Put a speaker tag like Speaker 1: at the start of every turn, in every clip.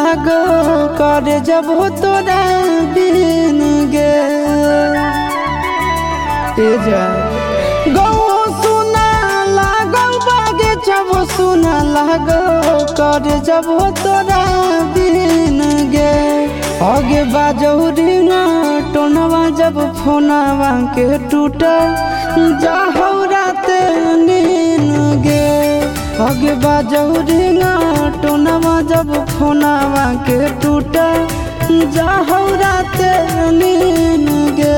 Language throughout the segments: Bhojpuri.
Speaker 1: लागो करे जब हो तोरा बिन गे गौ सुना लागो बागे जब सुना लागो करे जब हो तोरा बिन गे आगे बाजो रिंगा टोनवा जब फोनवा के टूटा जाहो रात नीन गे आगे बाजो रिंगा टोनवा जब फोनवा के टूटा जाहो रात नीन गे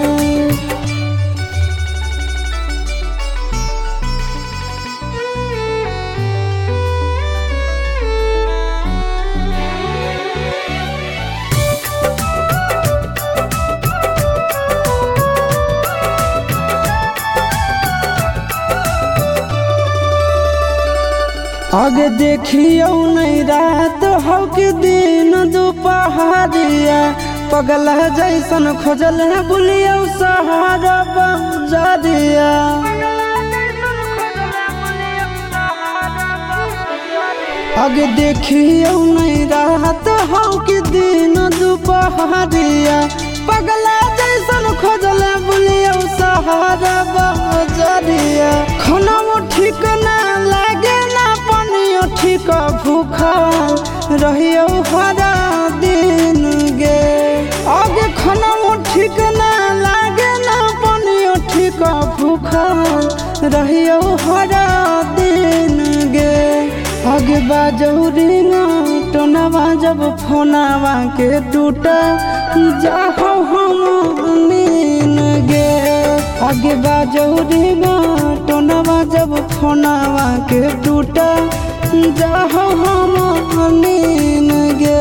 Speaker 1: आगे देखियो नहीं रात हो के दिन दोपहरिया पगल जैसन खोजल है बुलियो सहारा बंजरिया आगे देखियो नहीं रात हो के दिन दोपहरिया पगल जैसन खोजल है बुलियो सहारा बंजरिया खाना ठीक ना लागे ठीक भूखा रहियो हरा दिन गे आगे खाना ठीक ना लागे ना पानियो ठीक भूखा रहियो हरा दिन गे आगे बाजो रिंगा टोनवा जब फोनवा के टूटा जाहो हम नीन गे आगे बाजो रिंगा टोनवा जब फोनवा के टूटा जाहो हम नीन गे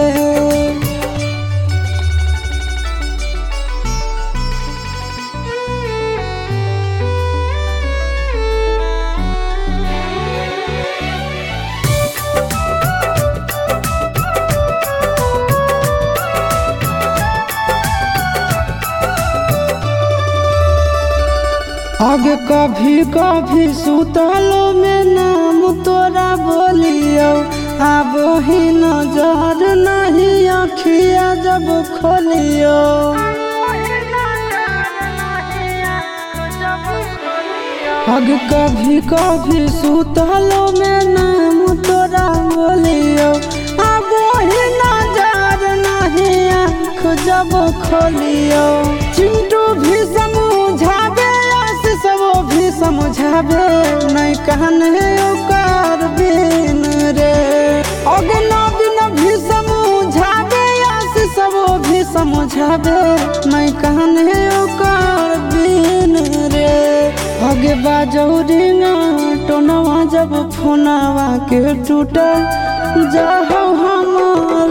Speaker 1: आगे कभी कभी सुतलो में नाम तोरा बोलियो अब ही नजर नहीं अखिया जब खोलियो आगे कभी कभी सुतलो में नाम तोरा बोलियो अब ही नजर नहीं आँख जब खोलियो चिंटू भी समझावे भी समझावे नहीं कहने ओकर बिन रे अगना बिन भी समझावे आशीष वो भी समझावे नहीं कहने ओकर बिन रे आगे बाजो रिंगा टोनवा जब फोनवा के टूटा जाहो हम